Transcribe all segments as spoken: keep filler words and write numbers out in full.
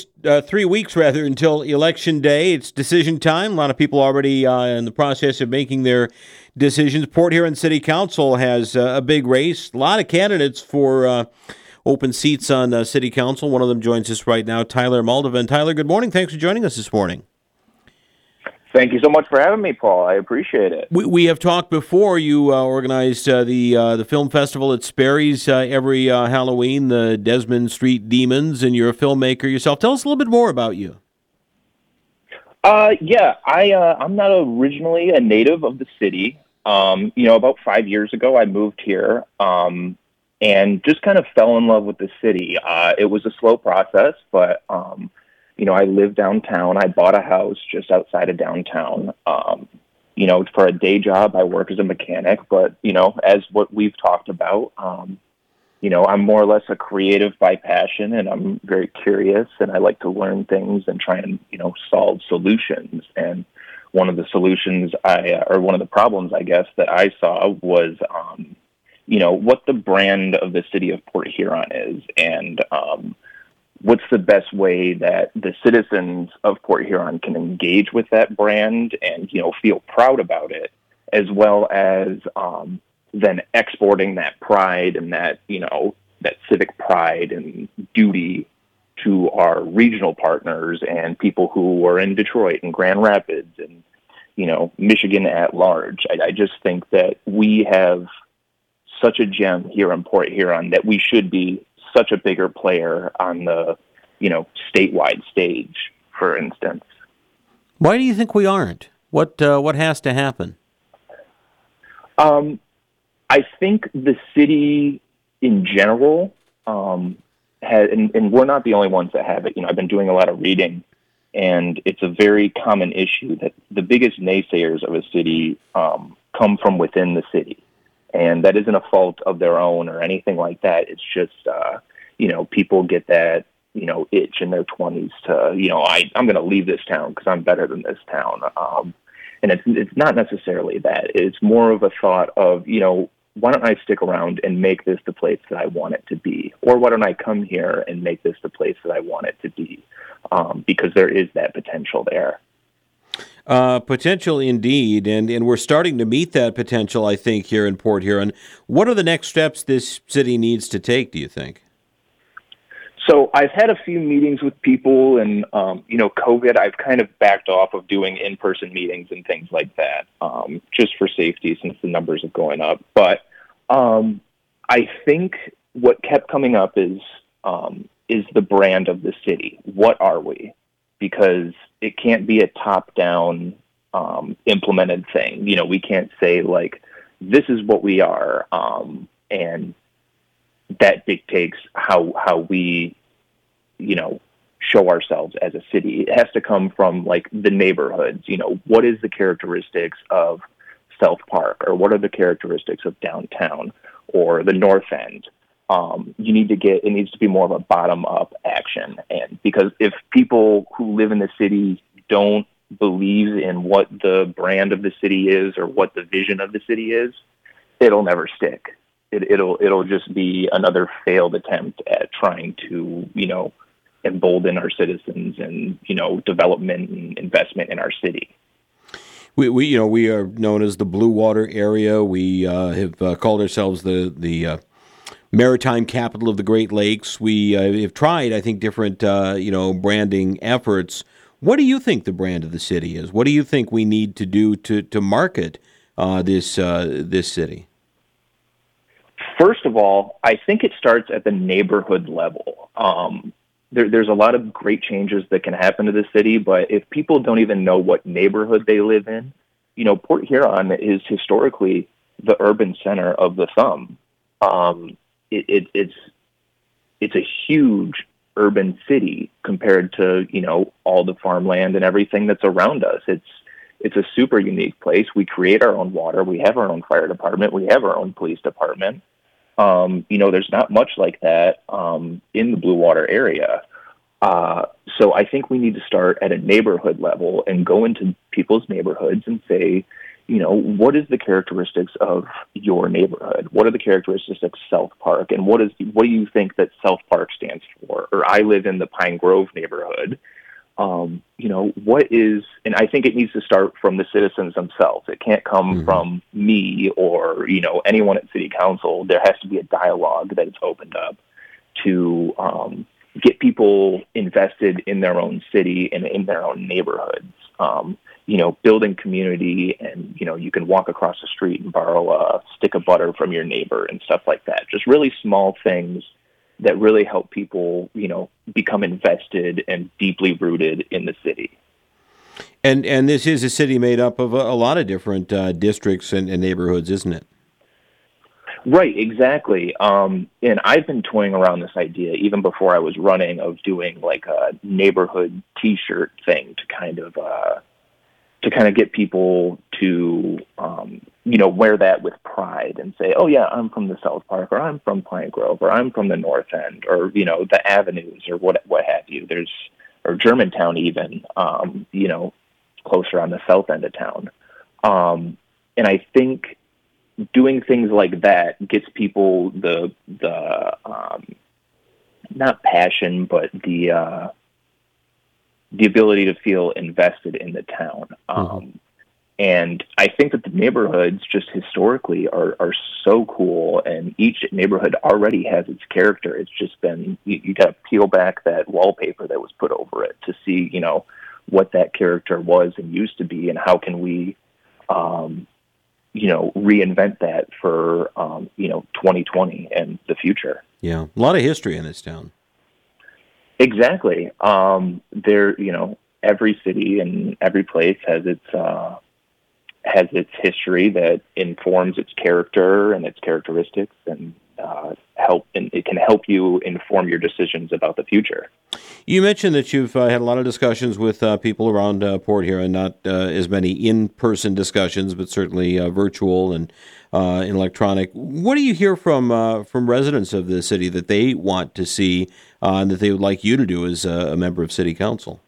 uh, three weeks rather until Election Day. It's decision time. A lot of people already uh, in the process of making their decisions. Port Huron City Council has uh, a big race. A lot of candidates for uh, open seats on uh, City Council. One of them joins us right now, Tyler Moldovan. Tyler, good morning. Thanks for joining us this morning. Thank you so much for having me, Paul. I appreciate it. We, we have talked before. You uh, organized uh, the uh, the film festival at Sperry's uh, every uh, Halloween, the Desmond Street Demons, and you're a filmmaker yourself. Tell us a little bit more about you. Uh, yeah, I, uh, I'm not originally a native of the city. Um, you know, about five years ago, I moved here um, and just kind of fell in love with the city. Uh, it was a slow process, but... Um, You know, I live downtown. I bought a house just outside of downtown. Um, you know, for a day job, I work as a mechanic. But, you know, as what we've talked about, um, you know, I'm more or less a creative by passion, and I'm very curious, and I like to learn things and try and, you know, solve solutions. And one of the solutions I, or one of the problems, I guess, that I saw was, um, you know, what the brand of the city of Port Huron is. And, um, what's the best way that the citizens of Port Huron can engage with that brand and, you know, feel proud about it, as well as um, then exporting that pride and that, you know, that civic pride and duty to our regional partners and people who are in Detroit and Grand Rapids and, you know, Michigan at large. I, I just think that we have such a gem here in Port Huron that we should be such a bigger player on the, you know, statewide stage, for instance. Why do you think we aren't? What uh, what has to happen? Um, I think the city in general um, has, and, and we're not the only ones that have it. You know, I've been doing a lot of reading, and it's a very common issue that the biggest naysayers of a city um, come from within the city. And that isn't a fault of their own or anything like that. It's just, uh, you know, people get that, you know, itch in their twenties to, you know, I, I'm going to leave this town because I'm better than this town. Um, and it's, it's not necessarily that. It's more of a thought of, you know, why don't I stick around and make this the place that I want it to be? Or why don't I come here and make this the place that I want it to be? Um, because there is that potential there. Uh, potential indeed, and, and we're starting to meet that potential, I think, here in Port Huron. What are the next steps this city needs to take, do you think? So I've had a few meetings with people, and, um, you know, COVID, I've kind of backed off of doing in-person meetings and things like that, um, just for safety since the numbers are going up. But um, I think what kept coming up is um, is the brand of the city. What are we? Because it can't be a top-down um, implemented thing. You know, we can't say, like, this is what we are, um, and that dictates how how we, you know, show ourselves as a city. It has to come from, like, the neighborhoods. You know, what is the characteristics of South Park, or what are the characteristics of downtown or the North End? Um, you need to get, it needs to be more of a bottom-up action. And because if people who live in the city don't believe in what the brand of the city is or what the vision of the city is, it'll never stick. It, it'll it'll just be another failed attempt at trying to, you know, embolden our citizens and, you know, development and investment in our city. We, we you know, we are known as the Blue Water area. We uh, have uh, called ourselves the the uh, maritime capital of the Great Lakes. We uh, have tried, I think, different uh, you know branding efforts. What do you think the brand of the city is? What do you think we need to do to to market uh, this uh, this city? First of all, I think it starts at the neighborhood level. Um, there, there's a lot of great changes that can happen to the city, but if people don't even know what neighborhood they live in, you know, Port Huron is historically the urban center of the Thumb. Um, it, it, it's it's a huge urban city compared to, you know, all the farmland and everything that's around us. It's it's a super unique place. We create our own water. We have our own fire department. We have our own police department. Um, you know, there's not much like that um, in the Blue Water area. Uh, so I think we need to start at a neighborhood level and go into people's neighborhoods and say, you know, what is the characteristics of your neighborhood? What are the characteristics of South Park? And what is what do you think that South Park stands for? Or I live in the Pine Grove neighborhood. Um, you know, what is, and I think it needs to start from the citizens themselves. It can't come mm-hmm. from me or, you know, anyone at city council. There has to be a dialogue that is opened up to um, get people invested in their own city and in their own neighborhoods. Um, you know, building community, and, you know, you can walk across the street and borrow a stick of butter from your neighbor and stuff like that. Just really small things that really help people, you know, become invested and deeply rooted in the city. And and this is a city made up of a, a lot of different uh, districts and, and neighborhoods, isn't it? Right, exactly. Um, and I've been toying around this idea even before I was running of doing like a neighborhood T-shirt thing to kind of uh, to kind of get people to, um, you know, wear that with pride and say, oh, yeah, I'm from the South Park, or I'm from Pine Grove, or I'm from the North End, or, you know, the Avenues, or what what have you. There's, or Germantown even, um, you know, closer on the south end of town. Um, and I think doing things like that gets people the, the um, not passion, but the, uh, the ability to feel invested in the town. Um, mm-hmm. And I think that the neighborhoods just historically are, are so cool, and each neighborhood already has its character. It's just been, you, you got to peel back that wallpaper that was put over it to see, you know, what that character was and used to be, and how can we, um, you know, reinvent that for, um, you know, twenty twenty and the future. Yeah. A lot of history in this town. Exactly. Um, there, you know, every city and every place has its uh, has its history that informs its character and its characteristics, and uh, help, and it can help you inform your decisions about the future. You mentioned that you've uh, had a lot of discussions with uh, people around uh, Port Huron, not uh, as many in-person discussions, but certainly uh, virtual and uh, electronic. What do you hear from uh, from residents of the city that they want to see uh, and that they would like you to do as a, a member of city council?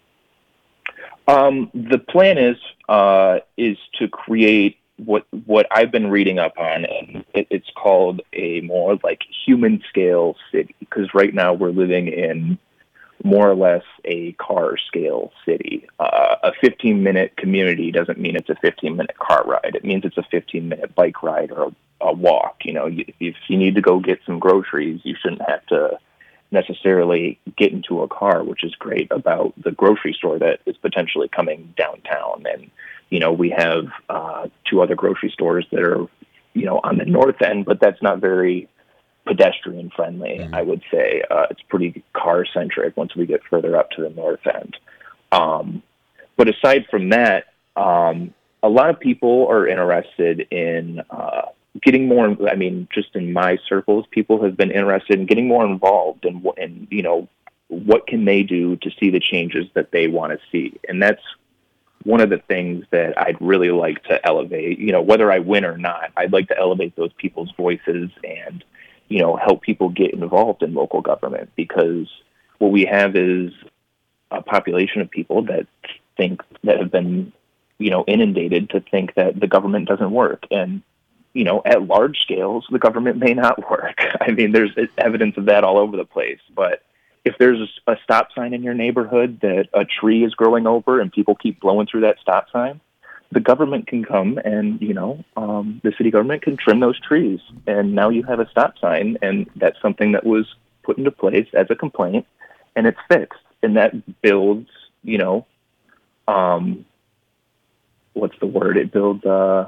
Um, the plan is uh, is to create what what I've been reading up on, and it, it's called a more like human scale city, because right now we're living in more or less a car scale city. Uh, a fifteen minute community doesn't mean it's a fifteen minute car ride. It means it's a fifteen minute bike ride or a, a walk. You know, if you need to go get some groceries, you shouldn't have to necessarily get into a car, which is great about the grocery store that is potentially coming downtown. And, you know, we have uh, two other grocery stores that are, you know, on the north end, but that's not very pedestrian friendly, mm-hmm. I would say. Uh, it's pretty car centric once we get further up to the north end. Um, but aside from that, um, a lot of people are interested in uh, getting more, I mean, just in my circles, people have been interested in getting more involved in, in, you know, what can they do to see the changes that they want to see. And that's one of the things that I'd really like to elevate. You know, whether I win or not, I'd like to elevate those people's voices and, you know, help people get involved in local government, because what we have is a population of people that think, that have been, you know, inundated to think that the government doesn't work. And, you know, at large scales, the government may not work. I mean, there's evidence of that all over the place. But if there's a stop sign in your neighborhood that a tree is growing over and people keep blowing through that stop sign, the government can come and, you know, um, the city government can trim those trees. And now you have a stop sign, and that's something that was put into place as a complaint, and it's fixed. And that builds, you know, um, what's the word? It builds... Uh,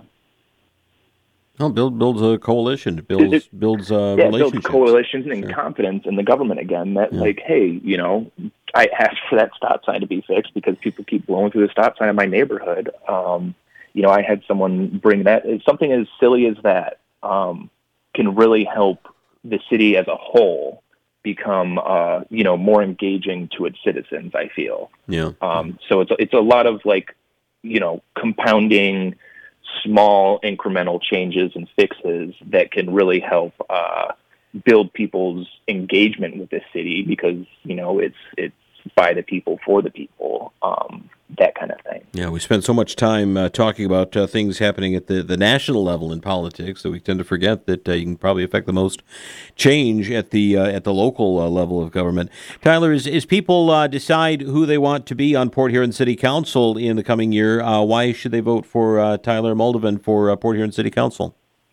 Oh, build builds a coalition. It builds it, builds uh, yeah, relationships. Builds coalitions and sure. confidence in the government again. That yeah. like, hey, you know, I asked for that stop sign to be fixed because people keep blowing through the stop sign in my neighborhood. Um, you know, I had someone bring that. Something as silly as that um, can really help the city as a whole become, uh, you know, more engaging to its citizens. I feel. Yeah. Um, so it's it's a lot of like, you know, compounding small incremental changes and fixes that can really help uh, build people's engagement with the city, because, you know, it's it's by the people for the people. Um, that kind of thing. Yeah, we spend so much time uh, talking about uh, things happening at the, the national level in politics that we tend to forget that uh, you can probably affect the most change at the uh, at the local uh, level of government. Tyler, as, as people uh, decide who they want to be on Port Huron City Council in the coming year, uh, why should they vote for uh, Tyler Moldovan for uh, Port Huron City Council?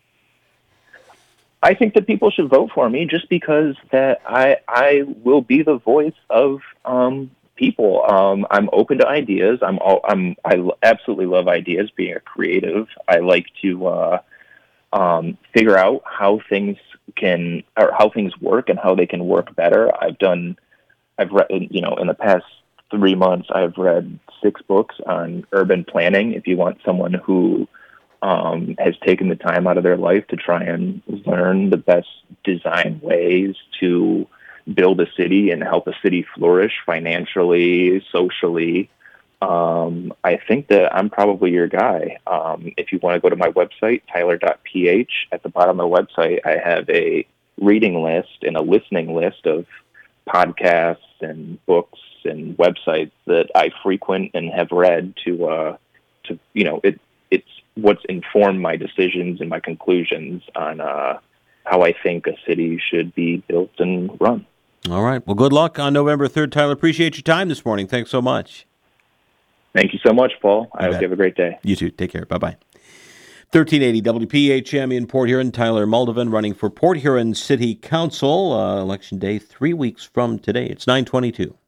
I think that people should vote for me just because that I I will be the voice of um, people. Um, I'm open to ideas. I'm all, I'm I absolutely love ideas. Being a creative, I like to uh, um, figure out how things can or how things work and how they can work better. I've done. I've read you know in the past three months. I've read six books on urban planning. If you want someone who Um, has taken the time out of their life to try and learn the best design ways to build a city and help a city flourish financially, socially. Um, I think that I'm probably your guy. Um, if you want to go to my website, tyler dot p h, at the bottom of the website, I have a reading list and a listening list of podcasts and books and websites that I frequent and have read to, uh, to you know, it, it's what's informed my decisions and my conclusions on uh, how I think a city should be built and run. All right. Well, good luck on November third, Tyler. Appreciate your time this morning. Thanks so much. Thank you so much, Paul. I You hope bet. you have a great day. You too. Take care. Bye-bye. thirteen eighty W P H M in Port Huron. Tyler Moldovan running for Port Huron City Council. Uh, election day three weeks from today. It's nine twenty-two.